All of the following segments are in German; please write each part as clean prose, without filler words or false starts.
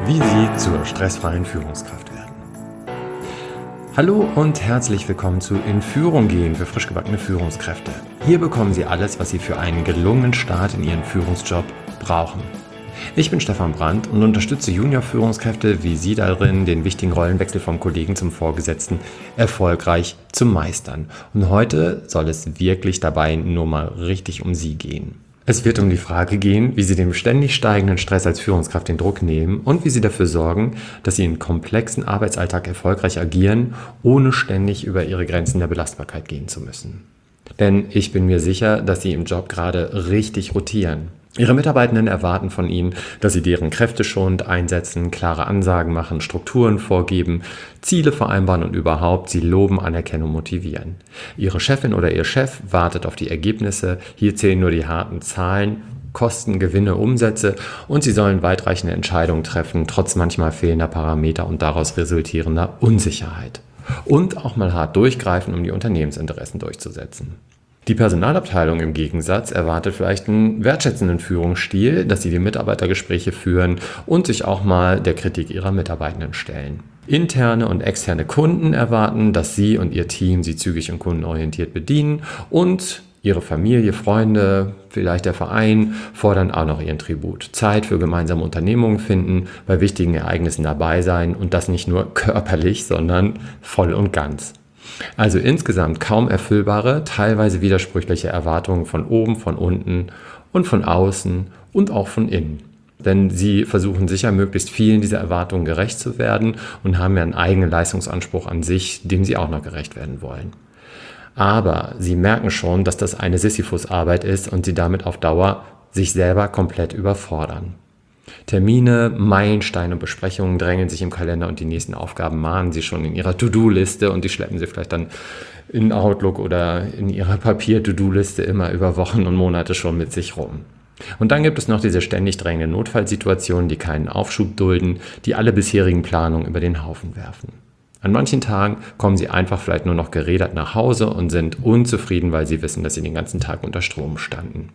wie Sie zur stressfreien Führungskraft werden. Hallo und herzlich willkommen zu In Führung gehen für frisch gebackene Führungskräfte. Hier bekommen Sie alles, was Sie für einen gelungenen Start in Ihren Führungsjob brauchen. Ich bin Stefan Brandt und unterstütze Junior-Führungskräfte wie Sie darin, den wichtigen Rollenwechsel vom Kollegen zum Vorgesetzten erfolgreich zu meistern. Und heute soll es wirklich dabei nur mal richtig um Sie gehen. Es wird um die Frage gehen, wie Sie dem ständig steigenden Stress als Führungskraft den Druck nehmen und wie Sie dafür sorgen, dass Sie in komplexen Arbeitsalltag erfolgreich agieren, ohne ständig über Ihre Grenzen der Belastbarkeit gehen zu müssen. Denn ich bin mir sicher, dass Sie im Job gerade richtig rotieren. Ihre Mitarbeitenden erwarten von Ihnen, dass Sie deren Kräfte schonend einsetzen, klare Ansagen machen, Strukturen vorgeben, Ziele vereinbaren und überhaupt Sie loben, anerkennen und motivieren. Ihre Chefin oder Ihr Chef wartet auf die Ergebnisse, hier zählen nur die harten Zahlen, Kosten, Gewinne, Umsätze und Sie sollen weitreichende Entscheidungen treffen, trotz manchmal fehlender Parameter und daraus resultierender Unsicherheit. Und auch mal hart durchgreifen, um die Unternehmensinteressen durchzusetzen. Die Personalabteilung im Gegensatz erwartet vielleicht einen wertschätzenden Führungsstil, dass sie die Mitarbeitergespräche führen und sich auch mal der Kritik ihrer Mitarbeitenden stellen. Interne und externe Kunden erwarten, dass Sie und Ihr Team sie zügig und kundenorientiert bedienen und Ihre Familie, Freunde, vielleicht der Verein fordern auch noch ihren Tribut. Zeit für gemeinsame Unternehmungen finden, bei wichtigen Ereignissen dabei sein und das nicht nur körperlich, sondern voll und ganz. Also insgesamt kaum erfüllbare, teilweise widersprüchliche Erwartungen von oben, von unten und von außen und auch von innen. Denn sie versuchen sicher möglichst vielen dieser Erwartungen gerecht zu werden und haben ja einen eigenen Leistungsanspruch an sich, dem sie auch noch gerecht werden wollen. Aber sie merken schon, dass das eine Sisyphus-Arbeit ist und sie damit auf Dauer sich selber komplett überfordern. Termine, Meilensteine und Besprechungen drängen sich im Kalender und die nächsten Aufgaben mahnen sie schon in ihrer To-Do-Liste und die schleppen sie vielleicht dann in Outlook oder in ihrer Papier-To-Do-Liste immer über Wochen und Monate schon mit sich rum. Und dann gibt es noch diese ständig drängenden Notfallsituationen, die keinen Aufschub dulden, die alle bisherigen Planungen über den Haufen werfen. An manchen Tagen kommen sie einfach vielleicht nur noch gerädert nach Hause und sind unzufrieden, weil sie wissen, dass sie den ganzen Tag unter Strom standen.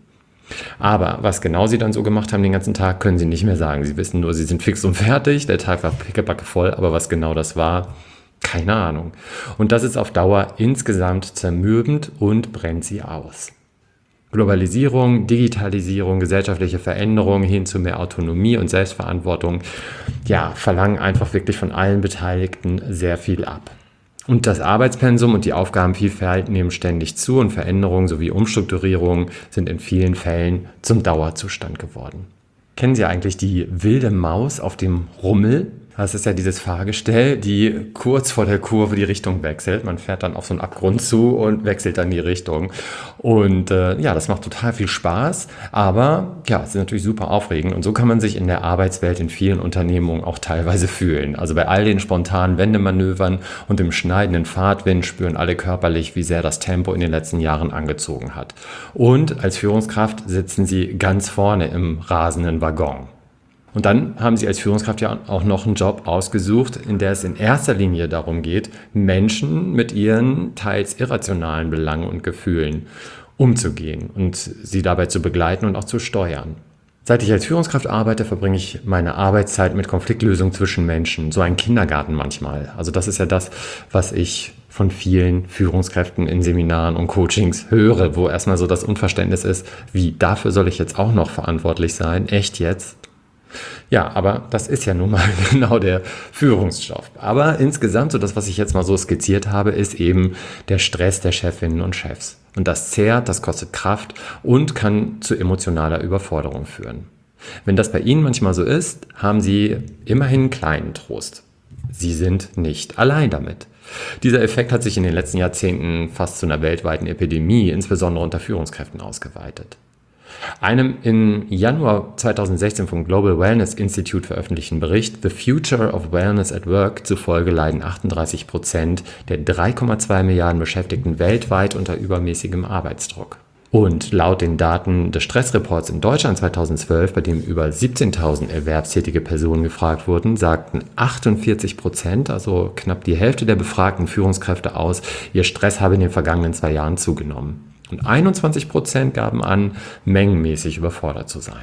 Aber was genau sie dann so gemacht haben den ganzen Tag, können sie nicht mehr sagen. Sie wissen nur, sie sind fix und fertig, der Tag war pickebacke voll, aber was genau das war, keine Ahnung. Und das ist auf Dauer insgesamt zermürbend und brennt sie aus. Globalisierung, Digitalisierung, gesellschaftliche Veränderungen hin zu mehr Autonomie und Selbstverantwortung, verlangen einfach wirklich von allen Beteiligten sehr viel ab. Und das Arbeitspensum und die Aufgabenvielfalt nehmen ständig zu und Veränderungen sowie Umstrukturierungen sind in vielen Fällen zum Dauerzustand geworden. Kennen Sie eigentlich die wilde Maus auf dem Rummel? Das ist ja dieses Fahrgestell, die kurz vor der Kurve die Richtung wechselt. Man fährt dann auf so einen Abgrund zu und wechselt dann die Richtung. Und das macht total viel Spaß, aber es ist natürlich super aufregend. Und so kann man sich in der Arbeitswelt in vielen Unternehmungen auch teilweise fühlen. Also bei all den spontanen Wendemanövern und dem schneidenden Fahrtwind spüren alle körperlich, wie sehr das Tempo in den letzten Jahren angezogen hat. Und als Führungskraft sitzen Sie ganz vorne im rasenden Waggon. Und dann haben Sie als Führungskraft ja auch noch einen Job ausgesucht, in der es in erster Linie darum geht, Menschen mit ihren teils irrationalen Belangen und Gefühlen umzugehen und sie dabei zu begleiten und auch zu steuern. Seit ich als Führungskraft arbeite, verbringe ich meine Arbeitszeit mit Konfliktlösung zwischen Menschen, so ein Kindergarten manchmal. Also das ist ja das, was ich von vielen Führungskräften in Seminaren und Coachings höre, wo erstmal so das Unverständnis ist, wie, dafür soll ich jetzt auch noch verantwortlich sein? Echt jetzt? Ja, aber das ist ja nun mal genau der Führungsjob. Aber insgesamt, so das, was ich jetzt mal so skizziert habe, ist eben der Stress der Chefinnen und Chefs. Und das zehrt, das kostet Kraft und kann zu emotionaler Überforderung führen. Wenn das bei Ihnen manchmal so ist, haben Sie immerhin kleinen Trost. Sie sind nicht allein damit. Dieser Effekt hat sich in den letzten Jahrzehnten fast zu einer weltweiten Epidemie, insbesondere unter Führungskräften, ausgeweitet. Einem im Januar 2016 vom Global Wellness Institute veröffentlichten Bericht The Future of Wellness at Work zufolge leiden 38% der 3,2 Milliarden Beschäftigten weltweit unter übermäßigem Arbeitsdruck. Und laut den Daten des Stressreports in Deutschland 2012, bei dem über 17.000 erwerbstätige Personen gefragt wurden, sagten 48%, also knapp die Hälfte der befragten Führungskräfte aus, ihr Stress habe in den vergangenen 2 Jahren zugenommen. Und 21% gaben an, mengenmäßig überfordert zu sein.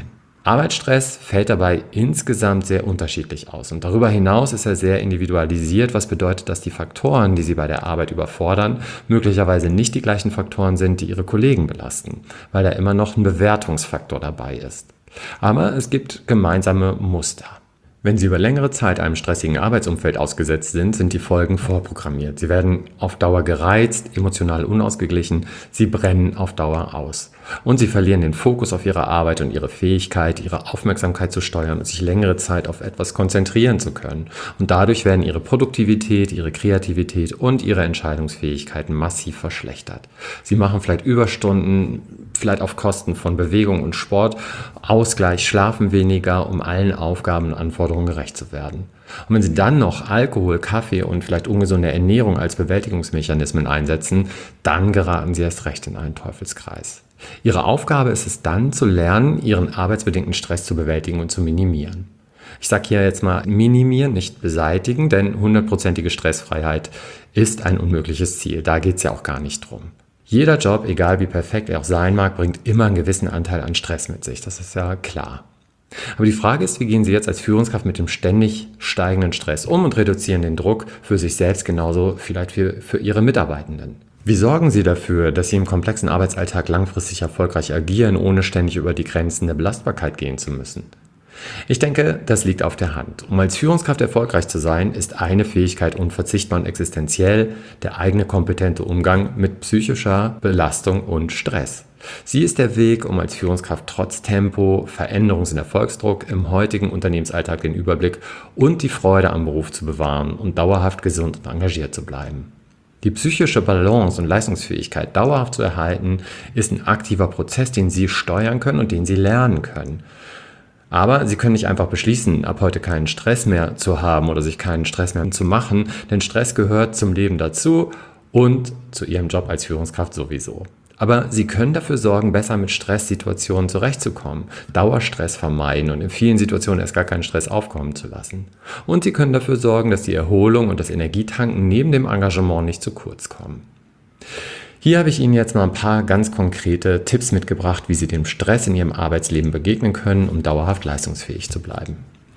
Arbeitsstress fällt dabei insgesamt sehr unterschiedlich aus und darüber hinaus ist er sehr individualisiert, was bedeutet, dass die Faktoren, die Sie bei der Arbeit überfordern, möglicherweise nicht die gleichen Faktoren sind, die Ihre Kollegen belasten, weil da immer noch ein Bewertungsfaktor dabei ist. Aber es gibt gemeinsame Muster. Wenn Sie über längere Zeit einem stressigen Arbeitsumfeld ausgesetzt sind, sind die Folgen vorprogrammiert. Sie werden auf Dauer gereizt, emotional unausgeglichen, Sie brennen auf Dauer aus. Und Sie verlieren den Fokus auf Ihre Arbeit und Ihre Fähigkeit, Ihre Aufmerksamkeit zu steuern und sich längere Zeit auf etwas konzentrieren zu können. Und dadurch werden Ihre Produktivität, Ihre Kreativität und Ihre Entscheidungsfähigkeiten massiv verschlechtert. Sie machen vielleicht Überstunden, vielleicht auf Kosten von Bewegung und Sport, Ausgleich, schlafen weniger, um allen Aufgaben und Anforderungen gerecht zu werden. Und wenn Sie dann noch Alkohol, Kaffee und vielleicht ungesunde Ernährung als Bewältigungsmechanismen einsetzen, dann geraten Sie erst recht in einen Teufelskreis. Ihre Aufgabe ist es dann, zu lernen, Ihren arbeitsbedingten Stress zu bewältigen und zu minimieren. Ich sage hier jetzt mal minimieren, nicht beseitigen, denn 100%ige Stressfreiheit ist ein unmögliches Ziel. Da geht es ja auch gar nicht drum. Jeder Job, egal wie perfekt er auch sein mag, bringt immer einen gewissen Anteil an Stress mit sich. Das ist ja klar. Aber die Frage ist, wie gehen Sie jetzt als Führungskraft mit dem ständig steigenden Stress um und reduzieren den Druck für sich selbst genauso vielleicht für Ihre Mitarbeitenden? Wie sorgen Sie dafür, dass Sie im komplexen Arbeitsalltag langfristig erfolgreich agieren, ohne ständig über die Grenzen der Belastbarkeit gehen zu müssen? Ich denke, das liegt auf der Hand. Um als Führungskraft erfolgreich zu sein, ist eine Fähigkeit unverzichtbar und existenziell: der eigene kompetente Umgang mit psychischer Belastung und Stress. Sie ist der Weg, um als Führungskraft trotz Tempo, Veränderungs- und Erfolgsdruck im heutigen Unternehmensalltag den Überblick und die Freude am Beruf zu bewahren und dauerhaft gesund und engagiert zu bleiben. Die psychische Balance und Leistungsfähigkeit dauerhaft zu erhalten, ist ein aktiver Prozess, den Sie steuern können und den Sie lernen können. Aber Sie können nicht einfach beschließen, ab heute keinen Stress mehr zu haben oder sich keinen Stress mehr zu machen, denn Stress gehört zum Leben dazu und zu Ihrem Job als Führungskraft sowieso. Aber Sie können dafür sorgen, besser mit Stresssituationen zurechtzukommen, Dauerstress vermeiden und in vielen Situationen erst gar keinen Stress aufkommen zu lassen. Und Sie können dafür sorgen, dass die Erholung und das Energietanken neben dem Engagement nicht zu kurz kommen. Hier habe ich Ihnen jetzt mal ein paar ganz konkrete Tipps mitgebracht, wie Sie dem Stress in Ihrem Arbeitsleben begegnen können, um dauerhaft leistungsfähig zu bleiben.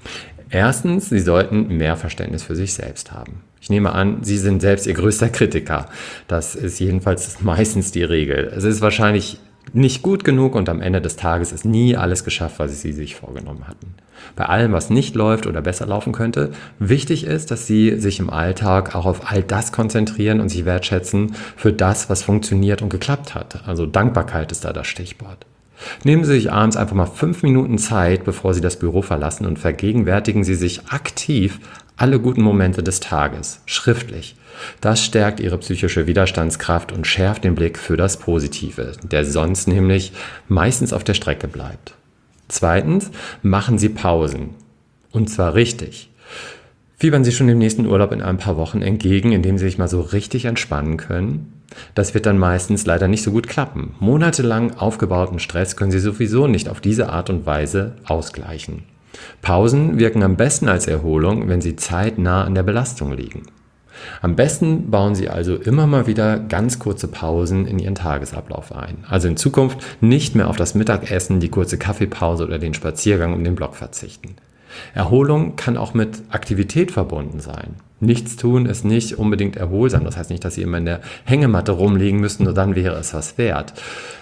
Erstens, Sie sollten mehr Verständnis für sich selbst haben. Ich nehme an, Sie sind selbst Ihr größter Kritiker. Das ist jedenfalls meistens die Regel. Es ist wahrscheinlich nicht gut genug und am Ende des Tages ist nie alles geschafft, was Sie sich vorgenommen hatten. Bei allem, was nicht läuft oder besser laufen könnte, wichtig ist, dass Sie sich im Alltag auch auf all das konzentrieren und sich wertschätzen für das, was funktioniert und geklappt hat. Also Dankbarkeit ist da das Stichwort. Nehmen Sie sich abends einfach mal 5 Minuten Zeit, bevor Sie das Büro verlassen, und vergegenwärtigen Sie sich aktiv alle guten Momente des Tages, schriftlich. Das stärkt Ihre psychische Widerstandskraft und schärft den Blick für das Positive, der sonst nämlich meistens auf der Strecke bleibt. Zweitens, machen Sie Pausen. Und zwar richtig. Fiebern Sie schon dem nächsten Urlaub in ein paar Wochen entgegen, indem Sie sich mal so richtig entspannen können. Das wird dann meistens leider nicht so gut klappen. Monatelang aufgebauten Stress können Sie sowieso nicht auf diese Art und Weise ausgleichen. Pausen wirken am besten als Erholung, wenn sie zeitnah an der Belastung liegen. Am besten bauen Sie also immer mal wieder ganz kurze Pausen in Ihren Tagesablauf ein. Also in Zukunft nicht mehr auf das Mittagessen, die kurze Kaffeepause oder den Spaziergang um den Block verzichten. Erholung kann auch mit Aktivität verbunden sein. Nichts tun ist nicht unbedingt erholsam. Das heißt nicht, dass Sie immer in der Hängematte rumliegen müssen, nur dann wäre es was wert.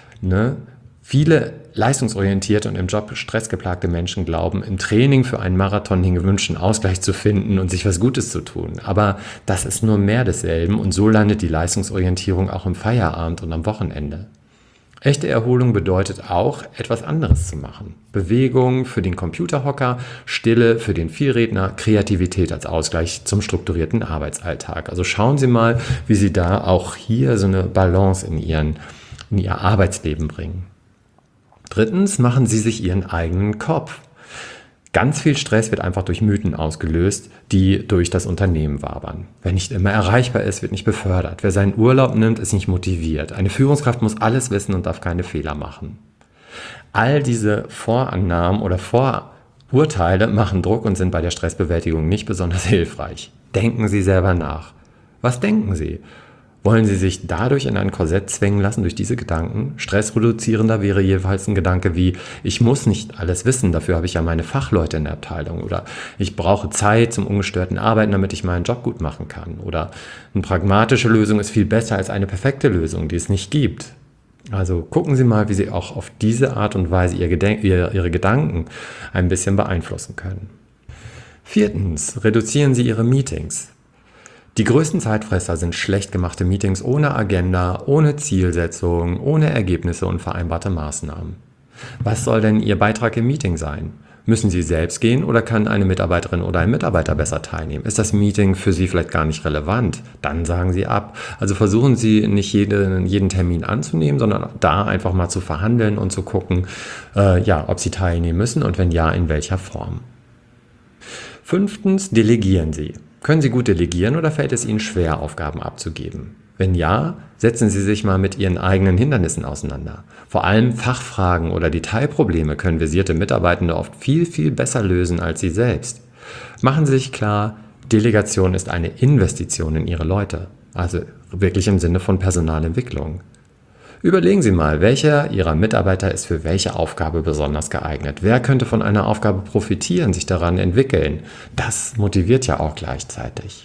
Viele leistungsorientierte und im Job stressgeplagte Menschen glauben, im Training für einen Marathon den gewünschten Ausgleich zu finden und sich was Gutes zu tun. Aber das ist nur mehr desselben und so landet die Leistungsorientierung auch im Feierabend und am Wochenende. Echte Erholung bedeutet auch, etwas anderes zu machen. Bewegung für den Computerhocker, Stille für den Vielredner, Kreativität als Ausgleich zum strukturierten Arbeitsalltag. Also schauen Sie mal, wie Sie da auch hier so eine Balance in Ihr Arbeitsleben bringen. Drittens, machen Sie sich Ihren eigenen Kopf. Ganz viel Stress wird einfach durch Mythen ausgelöst, die durch das Unternehmen wabern. Wer nicht immer erreichbar ist, wird nicht befördert. Wer seinen Urlaub nimmt, ist nicht motiviert. Eine Führungskraft muss alles wissen und darf keine Fehler machen. All diese Vorannahmen oder Vorurteile machen Druck und sind bei der Stressbewältigung nicht besonders hilfreich. Denken Sie selber nach. Was denken Sie? Wollen Sie sich dadurch in ein Korsett zwängen lassen durch diese Gedanken? Stressreduzierender wäre jedenfalls ein Gedanke wie, ich muss nicht alles wissen, dafür habe ich ja meine Fachleute in der Abteilung. Oder ich brauche Zeit zum ungestörten Arbeiten, damit ich meinen Job gut machen kann. Oder eine pragmatische Lösung ist viel besser als eine perfekte Lösung, die es nicht gibt. Also gucken Sie mal, wie Sie auch auf diese Art und Weise Ihre Gedanken ein bisschen beeinflussen können. 4. Reduzieren Sie Ihre Meetings. Die größten Zeitfresser sind schlecht gemachte Meetings ohne Agenda, ohne Zielsetzung, ohne Ergebnisse und vereinbarte Maßnahmen. Was soll denn Ihr Beitrag im Meeting sein? Müssen Sie selbst gehen oder kann eine Mitarbeiterin oder ein Mitarbeiter besser teilnehmen? Ist das Meeting für Sie vielleicht gar nicht relevant? Dann sagen Sie ab. Also versuchen Sie nicht jeden Termin anzunehmen, sondern da einfach mal zu verhandeln und zu gucken, ob Sie teilnehmen müssen und wenn ja, in welcher Form. 5. Delegieren Sie. Können Sie gut delegieren oder fällt es Ihnen schwer, Aufgaben abzugeben? Wenn ja, setzen Sie sich mal mit Ihren eigenen Hindernissen auseinander. Vor allem Fachfragen oder Detailprobleme können versierte Mitarbeitende oft viel, viel besser lösen als Sie selbst. Machen Sie sich klar, Delegation ist eine Investition in Ihre Leute, also wirklich im Sinne von Personalentwicklung. Überlegen Sie mal, welcher Ihrer Mitarbeiter ist für welche Aufgabe besonders geeignet. Wer könnte von einer Aufgabe profitieren, sich daran entwickeln? Das motiviert ja auch gleichzeitig.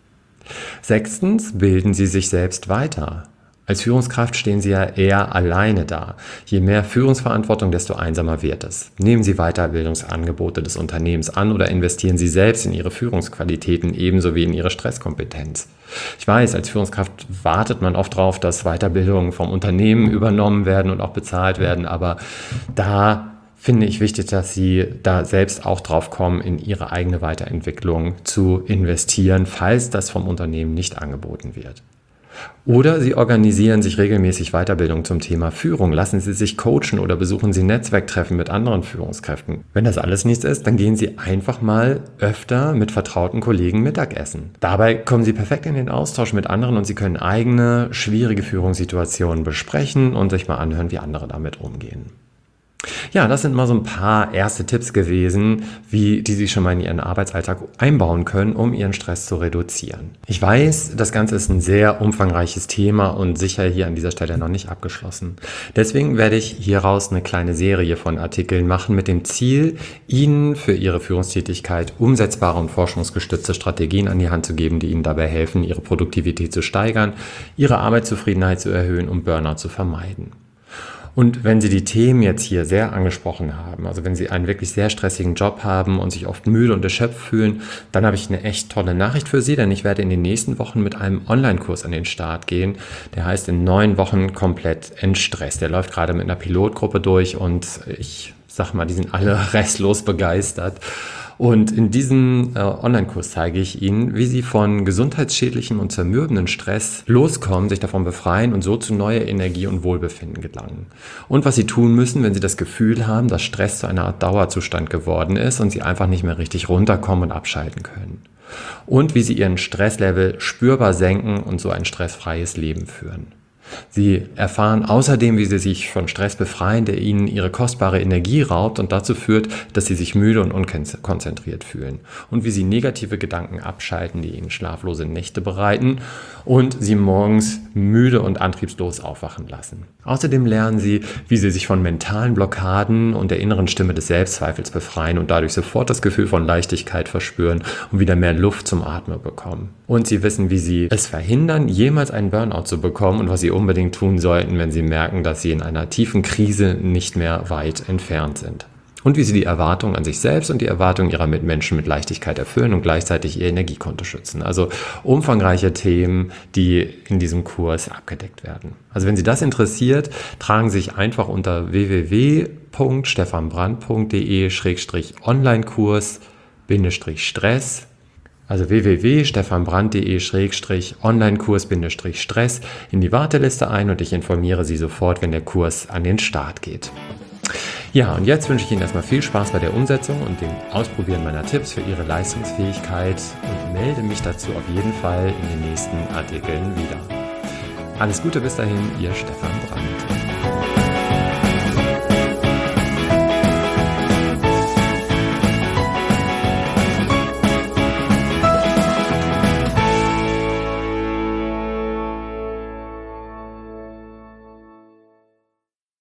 6. Bilden Sie sich selbst weiter. Als Führungskraft stehen Sie ja eher alleine da. Je mehr Führungsverantwortung, desto einsamer wird es. Nehmen Sie Weiterbildungsangebote des Unternehmens an oder investieren Sie selbst in Ihre Führungsqualitäten ebenso wie in Ihre Stresskompetenz. Ich weiß, als Führungskraft wartet man oft darauf, dass Weiterbildungen vom Unternehmen übernommen werden und auch bezahlt werden, aber da finde ich wichtig, dass Sie da selbst auch drauf kommen, in Ihre eigene Weiterentwicklung zu investieren, falls das vom Unternehmen nicht angeboten wird. Oder Sie organisieren sich regelmäßig Weiterbildung zum Thema Führung. Lassen Sie sich coachen oder besuchen Sie Netzwerktreffen mit anderen Führungskräften. Wenn das alles nichts ist, dann gehen Sie einfach mal öfter mit vertrauten Kollegen Mittagessen. Dabei kommen Sie perfekt in den Austausch mit anderen und Sie können eigene, schwierige Führungssituationen besprechen und sich mal anhören, wie andere damit umgehen. Ja, das sind mal so ein paar erste Tipps gewesen, die Sie schon mal in Ihren Arbeitsalltag einbauen können, um Ihren Stress zu reduzieren. Ich weiß, das Ganze ist ein sehr umfangreiches Thema und sicher hier an dieser Stelle noch nicht abgeschlossen. Deswegen werde ich hieraus eine kleine Serie von Artikeln machen mit dem Ziel, Ihnen für Ihre Führungstätigkeit umsetzbare und forschungsgestützte Strategien an die Hand zu geben, die Ihnen dabei helfen, Ihre Produktivität zu steigern, Ihre Arbeitszufriedenheit zu erhöhen und Burnout zu vermeiden. Und wenn Sie die Themen jetzt hier sehr angesprochen haben, also wenn Sie einen wirklich sehr stressigen Job haben und sich oft müde und erschöpft fühlen, dann habe ich eine echt tolle Nachricht für Sie, denn ich werde in den nächsten Wochen mit einem Online-Kurs an den Start gehen. Der heißt in 9 Wochen komplett entstresst. Der läuft gerade mit einer Pilotgruppe durch und ich sag mal, die sind alle restlos begeistert. Und in diesem Online-Kurs zeige ich Ihnen, wie Sie von gesundheitsschädlichem und zermürbenden Stress loskommen, sich davon befreien und so zu neuer Energie und Wohlbefinden gelangen. Und was Sie tun müssen, wenn Sie das Gefühl haben, dass Stress zu einer Art Dauerzustand geworden ist und Sie einfach nicht mehr richtig runterkommen und abschalten können. Und wie Sie Ihren Stresslevel spürbar senken und so ein stressfreies Leben führen. Sie erfahren außerdem, wie Sie sich von Stress befreien, der Ihnen Ihre kostbare Energie raubt und dazu führt, dass Sie sich müde und unkonzentriert fühlen. Und wie Sie negative Gedanken abschalten, die Ihnen schlaflose Nächte bereiten und Sie morgens müde und antriebslos aufwachen lassen. Außerdem lernen Sie, wie Sie sich von mentalen Blockaden und der inneren Stimme des Selbstzweifels befreien und dadurch sofort das Gefühl von Leichtigkeit verspüren und wieder mehr Luft zum Atmen bekommen. Und Sie wissen, wie Sie es verhindern, jemals einen Burnout zu bekommen und was Sie unbedingt tun sollten, wenn Sie merken, dass Sie in einer tiefen Krise nicht mehr weit entfernt sind. Und wie Sie die Erwartungen an sich selbst und die Erwartungen Ihrer Mitmenschen mit Leichtigkeit erfüllen und gleichzeitig Ihr Energiekonto schützen. Also umfangreiche Themen, die in diesem Kurs abgedeckt werden. Also wenn Sie das interessiert, tragen Sie sich einfach unter www.stefanbrand.de/Onlinekurs-Stress also www.stefanbrand.de/Onlinekurs-Stress in die Warteliste ein und ich informiere Sie sofort, wenn der Kurs an den Start geht. Ja, und jetzt wünsche ich Ihnen erstmal viel Spaß bei der Umsetzung und dem Ausprobieren meiner Tipps für Ihre Leistungsfähigkeit und melde mich dazu auf jeden Fall in den nächsten Artikeln wieder. Alles Gute bis dahin, Ihr Stefan Brand.